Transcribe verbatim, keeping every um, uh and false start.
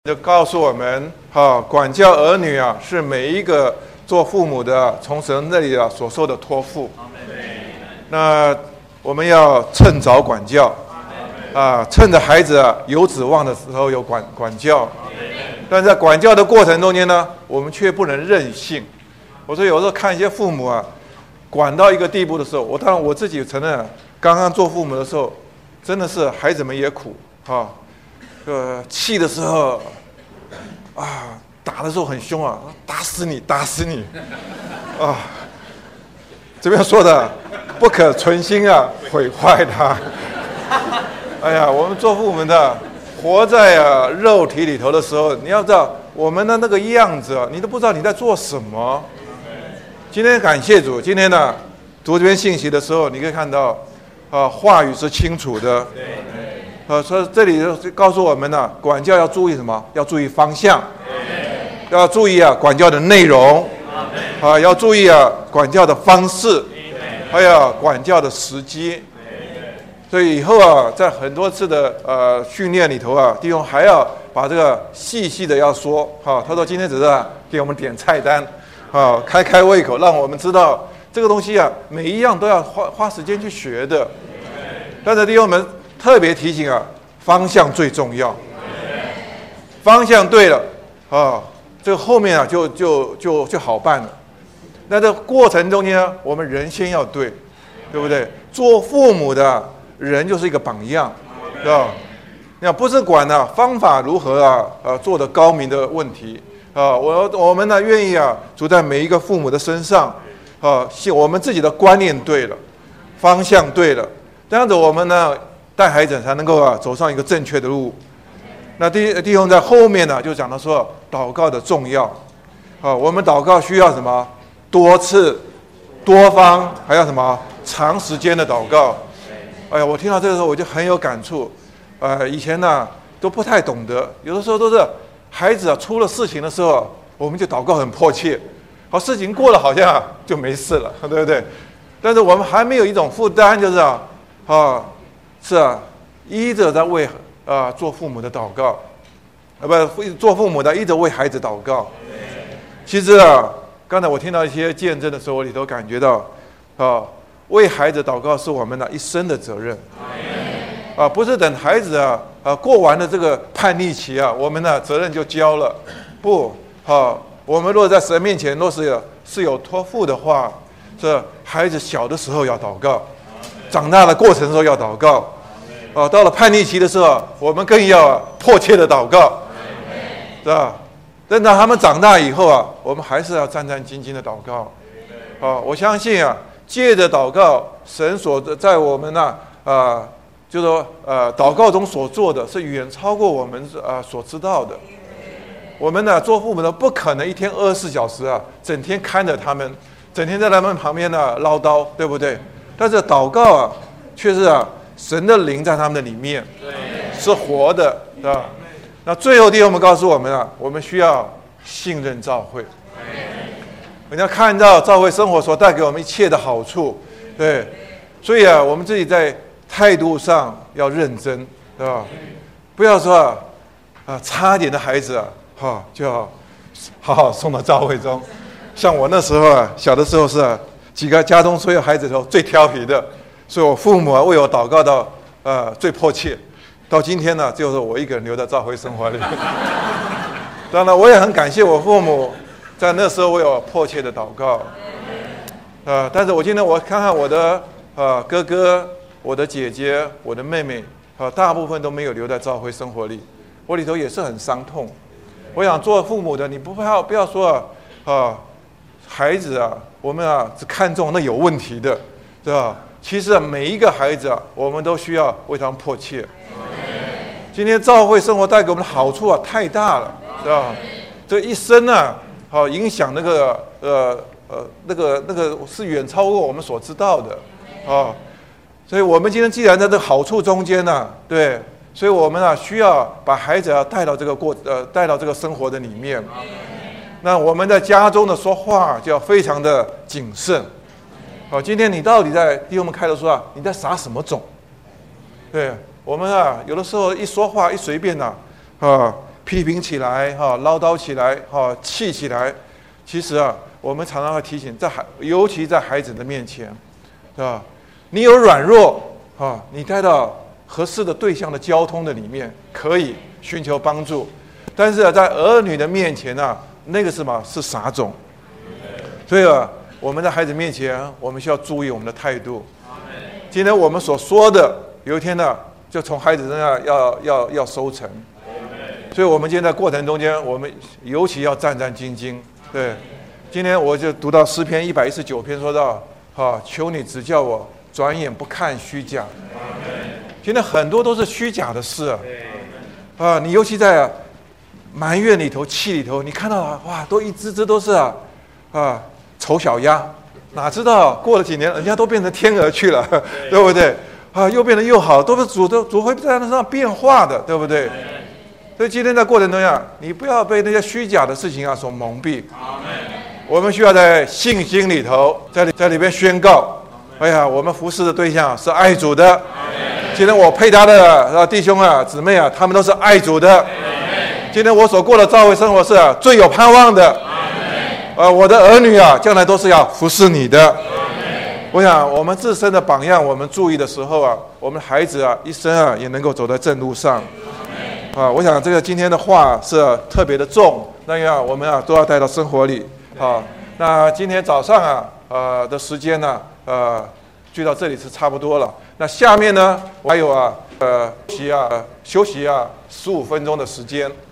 就告诉我们，哈，管教儿女啊，是每一个做父母的从神那里啊所受的托付。那我们要趁早管教，啊，趁着孩子啊有指望的时候有管管教。但在管教的过程中间呢，我们却不能任性。我说有时候看一些父母啊，管到一个地步的时候，我当然我自己承认，刚刚做父母的时候，真的是孩子们也苦啊。呃，气的时候啊，打的时候很凶啊，打死你，打死你，啊，这边说的不可存心啊，毁坏他。哎呀，我们做父母的，活在啊肉体里头的时候，你要知道我们的那个样子啊，你都不知道你在做什么。今天感谢主，今天呢读这篇信息的时候，你可以看到啊，话语是清楚的。呃，所以这里就告诉我们呢、啊，管教要注意什么？要注意方向，要注意啊管教的内容，啊，要注意啊管教的方式，还有管教的时机。所以以后啊，在很多次的呃训练里头啊，弟兄还要把这个细细的要说。哈、啊，他说今天只是、啊、给我们点菜单，啊，开开胃口，让我们知道这个东西啊，每一样都要花花时间去学的。但是弟兄们。特别提醒啊，方向最重要。方向对了啊，这个后面啊就就就就好办了。那这过程中间呢，我们人先要对，对不对？做父母的人就是一个榜样，是吧？那不是管呢、啊、方法如何啊，呃，做得高明的问题啊。我我们呢愿意啊，主在每一个父母的身上啊，我们自己的观念对了，方向对了，这样子我们呢。带孩子才能够啊走上一个正确的路。那弟弟兄在后面呢，就讲到说祷告的重要啊，我们祷告需要什么？多次、多方，还要什么？长时间的祷告。哎呀，我听到这个时候我就很有感触。呃，以前呢都不太懂得，有的时候都是孩子啊出了事情的时候，我们就祷告很迫切。好，事情过了好像就没事了，对不对？但是我们还没有一种负担，就是啊啊。是啊，依着在为啊、呃、做父母的祷告，啊不做父母的依着为孩子祷告。其实啊，刚才我听到一些见证的时候，我里头感觉到啊，为孩子祷告是我们的一生的责任。啊，不是等孩子啊啊过完了这个叛逆期啊，我们的责任就交了。不，啊，我们若在神面前若是有是有托付的话，这孩子小的时候要祷告。长大的过程的时候要祷告，啊，到了叛逆期的时候，我们更要迫切的祷告，是吧？等到他们长大以后啊，我们还是要战战兢兢的祷告，啊，我相信啊，借着祷告，神所在我们呢、啊，啊，就说呃，祷告中所做的是远超过我们啊所知道的。我们呢，做父母的不可能一天二十四小时啊，整天看着他们，整天在他们旁边呢唠叨，对不对？但是祷告啊，却是啊，神的灵在他们的里面，是活的，是吧？那最后弟兄们告诉我们啊，我们需要信任教会，人家看到教会生活所带给我们一切的好处，对，所以啊，我们自己在态度上要认真，对吧？不要说啊，啊差一点的孩子啊，哈、啊，就要好好送到教会中。像我那时候啊，小的时候是、啊。几个家中所有孩子中最调皮的，所以我父母啊为我祷告到呃最迫切，到今天呢，就是我一个人留在教会生活里。当然，我也很感谢我父母，在那时候为我迫切的祷告。呃，但是我今天我看看我的呃哥哥、我的姐姐、我的妹妹，呃，大部分都没有留在教会生活里，我里头也是很伤痛。我想做父母的，你不要不要说啊。呃孩子啊，我们啊只看重那有问题的，对吧？其实啊，每一个孩子啊，我们都需要为他们迫切。今天教会生活带给我们的好处啊，太大了，对吧？这一生啊，好影响那个呃呃那个那个是远超过我们所知道的啊。所以我们今天既然在这个好处中间呢、啊，对，所以我们啊需要把孩子啊带到这个过呃带到这个生活的里面。那我们在家中的说话就要非常的谨慎。好，今天你到底在弟兄们开头说啊，你在撒什么种？对我们啊，有的时候一说话一随便呐，啊， 批评起来，哈，唠叨起来，哈，气起来。其实啊，我们常常会提醒，在孩，尤其在孩子的面前，是吧？你有软弱，啊，你带到合适的对象的交通的里面，可以寻求帮助。但是啊，在儿女的面前啊，那个是什么？是撒种。所以啊，我们在孩子面前，我们需要注意我们的态度。今天我们所说的，有一天呢，就从孩子身上要要要收成。所以我们今天在过程中间，我们尤其要战战兢兢。对，今天我就读到诗篇一百一十九篇，说到：啊，求你指教我，转眼不看虚假。今天很多都是虚假的事啊，啊，你尤其在啊埋怨里头、气里头，你看到啊，哇，都一只只都是啊啊丑小鸭，哪知道过了几年，人家都变成天鹅去了，对不对？啊，又变得又好，都是主都主会在那上变化的，对不对？所以今天在过程中呀，你不要被那些虚假的事情啊所蒙蔽。我们需要在信心里头，在在里边宣告：哎呀，我们服侍的对象是爱主的。今天我配搭的弟兄啊、姊妹啊，他们都是爱主的。今天我所过的教会生活是、啊、最有盼望的。呃，我的儿女啊，将来都是要服侍你的。我想，我们自身的榜样，我们注意的时候啊，我们的孩子啊，一生啊，也能够走在正路上。啊，我想这个今天的话是、啊、特别的重，那样我们啊都要带到生活里。啊，那今天早上啊，呃的时间呢，呃，聚到这里是差不多了。那下面呢，还有啊，呃，休息啊，休息啊，十五分钟的时间。